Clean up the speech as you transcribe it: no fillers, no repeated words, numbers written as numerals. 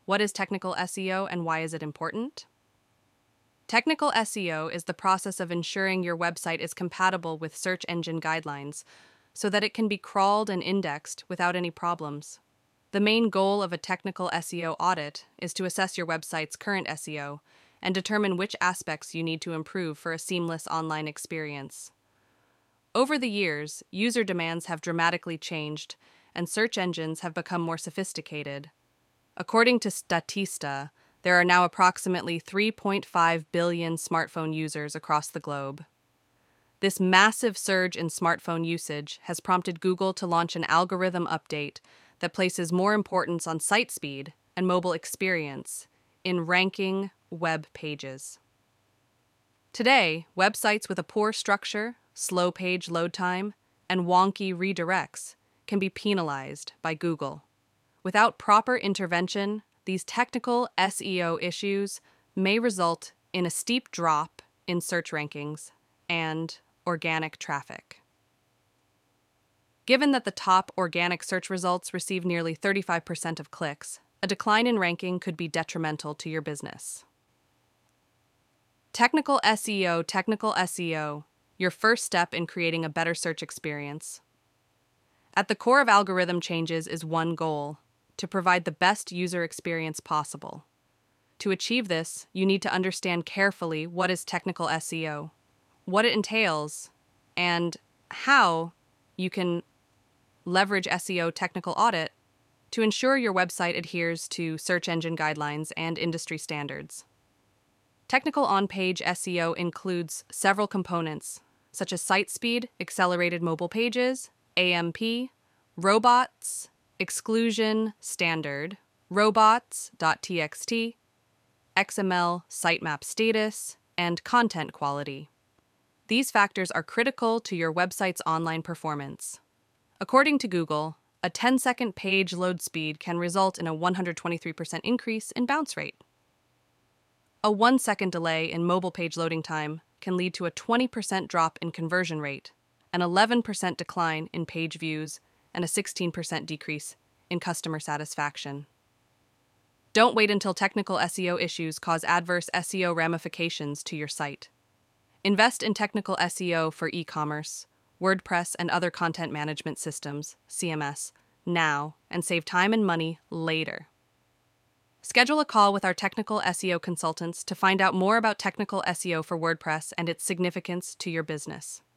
What is technical SEO and why is it important? Technical SEO is the process of ensuring your website is compatible with search engine guidelines so that it can be crawled and indexed without any problems. The main goal of a technical SEO audit is to assess your website's current SEO and determine which aspects you need to improve for a seamless online experience. Over the years, user demands have dramatically changed, and search engines have become more sophisticated. According to Statista, there are now approximately 3.5 billion smartphone users across the globe. This massive surge in smartphone usage has prompted Google to launch an algorithm update that places more importance on site speed and mobile experience in ranking web pages. Today, websites with a poor structure, slow page load time, and wonky redirects can be penalized by Google. Without proper intervention, these technical SEO issues may result in a steep drop in search rankings and organic traffic. Given that the top organic search results receive nearly 35% of clicks, a decline in ranking could be detrimental to your business. Technical SEO, your first step in creating a better search experience. At the core of algorithm changes is one goal: to provide the best user experience possible. To achieve this, you need to understand carefully what is technical SEO, what it entails, and how you can leverage SEO technical audit to ensure your website adheres to search engine guidelines and industry standards. Technical on-page SEO includes several components, such as site speed, accelerated mobile pages, AMP, robots, exclusion standard, robots.txt, XML sitemap status, and content quality. These factors are critical to your website's online performance. According to Google, a 10-second page load speed can result in a 123% increase in bounce rate. A 1-second delay in mobile page loading time can lead to a 20% drop in conversion rate, an 11% decline in page views, and a 16% decrease in customer satisfaction. Don't wait until technical SEO issues cause adverse SEO ramifications to your site. Invest in technical SEO for e-commerce, WordPress, and other content management systems, CMS, now and save time and money later. Schedule a call with our technical SEO consultants to find out more about technical SEO for WordPress and its significance to your business.